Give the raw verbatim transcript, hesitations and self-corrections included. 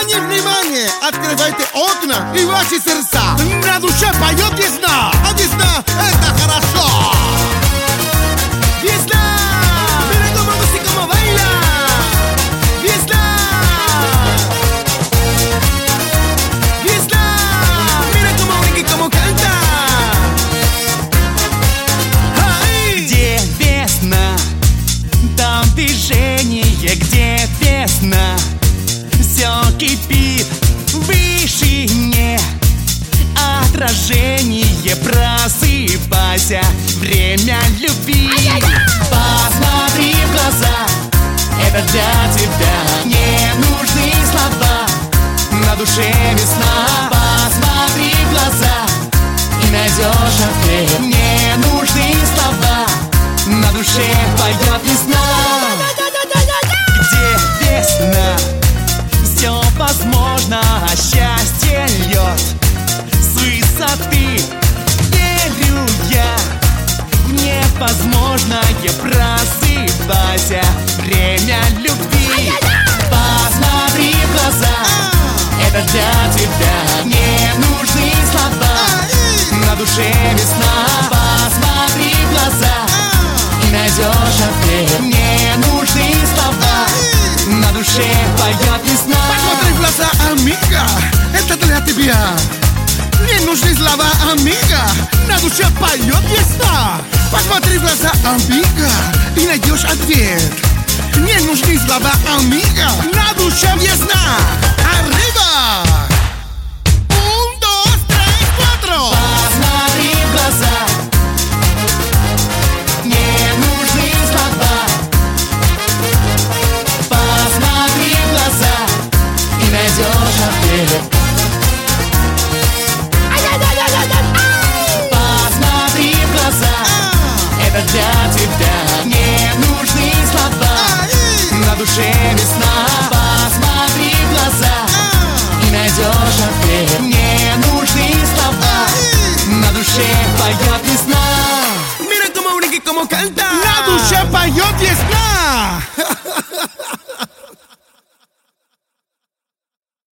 Внимание, внимание! Открывайте окна и ваши сердца. На душе поет весна, а весна это хорошо. Весна! Mira cómo música, cómo baila. Весна! Весна! Mira cómo brinca y cómo canta. Ай! Где весна, там движение. Где весна, все кипит в вышине. Отражение, просыпайся, время любви. Посмотри в глаза, это для тебя. Не нужны слова, на душе весна. Посмотри в глаза и найдешь ответ. Не нужны слова, на душе поет весна. Где весна, все возможно, а счастье льет с высоты. Верю я в невозможное, просыпайся, время любви. Посмотри в глаза, это для тебя. Не нужны слова, на душе весна. Посмотри в глаза и найдешь ответ. Не нужны слова, на душе поет весна. Посмотри в глаза, amiga, это для тебя. Не нужны слова, amiga, на душе поет весна. Посмотри в глаза, amiga, и найдешь ответ. Не нужны слова, amiga, на душе весна.